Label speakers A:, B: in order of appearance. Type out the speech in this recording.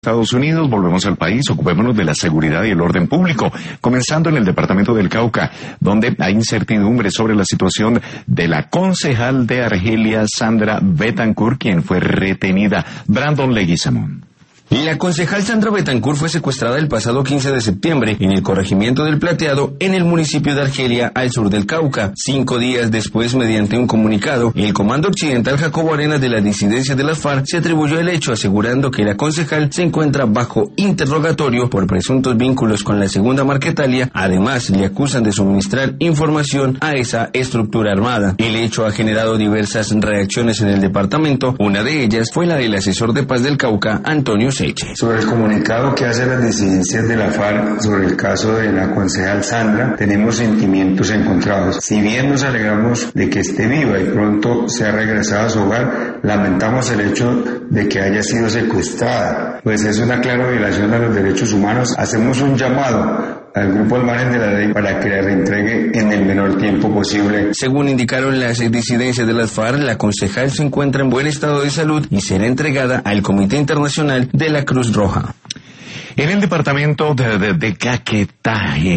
A: Estados Unidos. Volvemos al país, ocupémonos de la seguridad y el orden público, comenzando en el departamento del Cauca, donde hay incertidumbre sobre la situación de la concejal de Argelia, Sandra Betancourt, quien fue retenida. Brandon Leguizamón.
B: La concejal Sandra Betancourt fue secuestrada el pasado 15 de septiembre en el corregimiento del Plateado, en el municipio de Argelia, al sur del Cauca. 5 días después, mediante un comunicado, el Comando Occidental Jacobo Arenas de la disidencia de las FARC se atribuyó el hecho, asegurando que la concejal se encuentra bajo interrogatorio por presuntos vínculos con la Segunda Marquetalia. Además, le acusan de suministrar información a esa estructura armada. El hecho ha generado diversas reacciones en el departamento. Una de ellas fue la del asesor de paz del Cauca, Antonio Seche.
C: Sobre el comunicado que hace las disidencias de la FARC sobre el caso de la concejal Sandra, tenemos sentimientos encontrados. Si bien nos alegramos de que esté viva y pronto sea regresada a su hogar, lamentamos el hecho de que haya sido secuestrada, pues es una clara violación a los derechos humanos. Hacemos un llamado al Grupo al Margen de la Ley para que la reentregue en el menor tiempo posible.
B: Según indicaron las disidencias de las FARC, la concejal se encuentra en buen estado de salud y será entregada al Comité Internacional de la Cruz Roja.
A: En el departamento de Caquetá,